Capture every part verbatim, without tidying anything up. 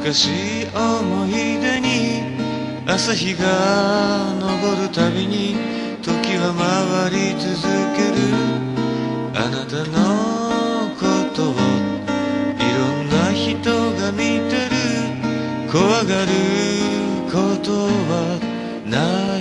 昔思い出に朝日が昇るたびに時は回り続ける。あなたのことをいろんな人が見てる。怖がることはない。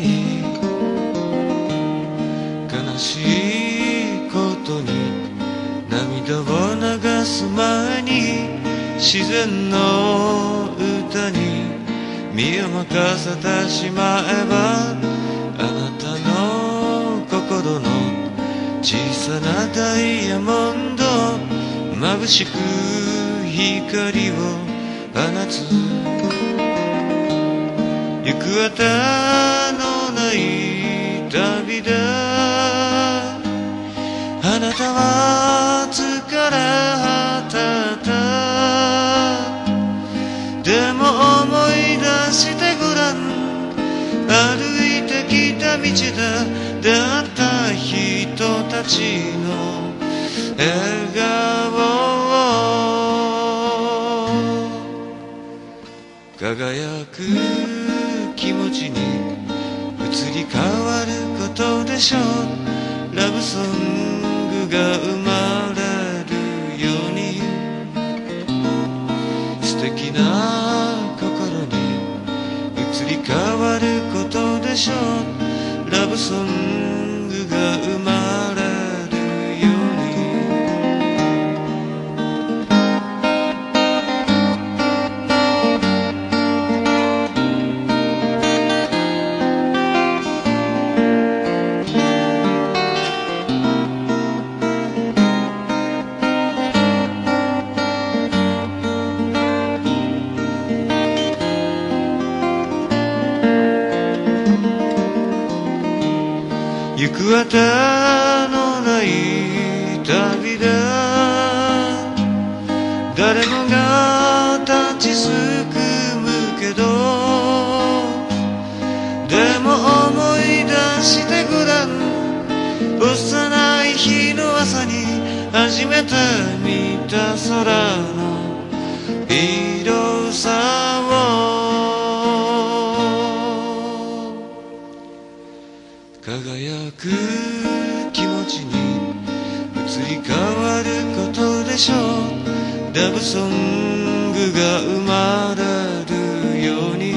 悲しいことに涙を流す前に自然の歌に身を任せてしまえば、あなたの心の小さなダイヤモンド眩しく光を放つ。行くあてのない旅であなたは疲れ果てた。でも思い出してごらん。歩いてきた道で出会った人たちの笑顔を輝く気持ちに移り変わることでしょう。ラブソングが生まれるように素敵な心に移り変わることでしょう。ラブソングが生まれるように。行くあてのない旅で誰もが立ちすくむけど、でも思い出してごらん。幼い日の朝に初めて見た空の色さを輝く気持ちに移り変わることでしょう。ラブソングが生まれるように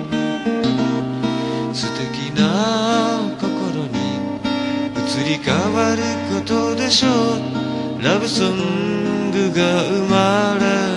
素敵な心に移り変わることでしょう。ラブソングが生まれる